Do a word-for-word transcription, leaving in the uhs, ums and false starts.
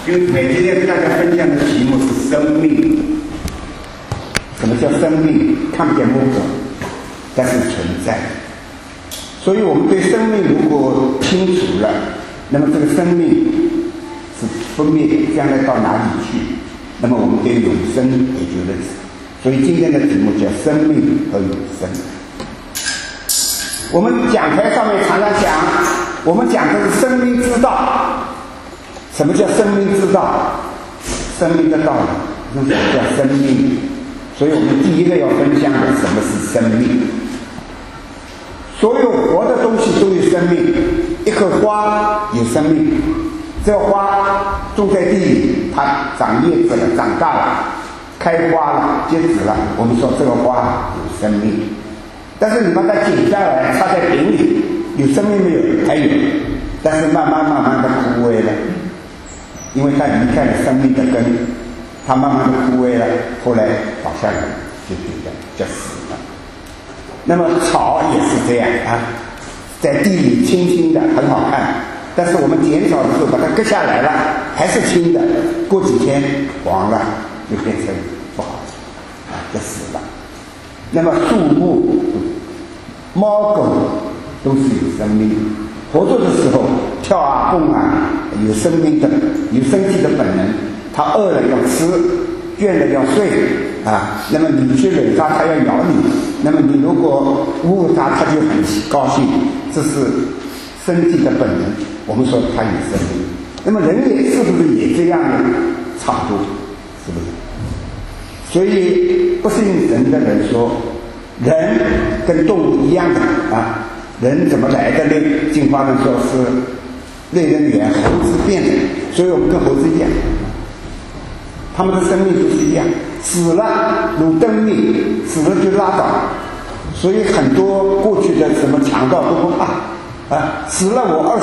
因为每今天跟大家分享的题目是生命。什么叫生命？看不见摸不着，但是存在。所以我们对生命如果清楚了，那么这个生命是不灭，将来到哪里去？那么我们对永生也就认识。所以今天的题目叫生命和永生。我们讲台上面常常讲，我们讲的是生命之道。什么叫生命之道？生命的道理，这叫生命。所以我们第一个要分享的什么是生命。所有活的东西都有生命，一棵花有生命，这个花种在地里，它长叶子了，长大了，开花了，结籽了，我们说这个花有生命。但是你把它剪下来插在瓶里，有生命没有？还有，但是慢慢慢慢的枯萎了，因为它离开了生命的根，它慢慢的枯萎了，后来倒下来就这样叫死了。那么草也是这样啊，在地里青青的很好看，但是我们剪草的时候把它割下来了，还是青的，过几天黄了，就变成不好啊，就死了。那么树木、猫狗都是有生命，活着的时候跳啊蹦啊，有生命的、有身体的本能。它饿了要吃，倦了要睡啊。那么你去惹它，它要咬你。那么你如果侮辱它，它就很高兴。这是身体的本能。我们说它有生命。那么人也是不是也这样呢？差不多，是不是？所以不信人的人说，人跟动物一样的啊。人怎么来的呢？进化论说是类人猿猴子变的，所以我们跟猴子一样。他们的生命都是一样，死了如灯灭，死了就拉倒。所以很多过去的什么强盗都不怕啊，死了我二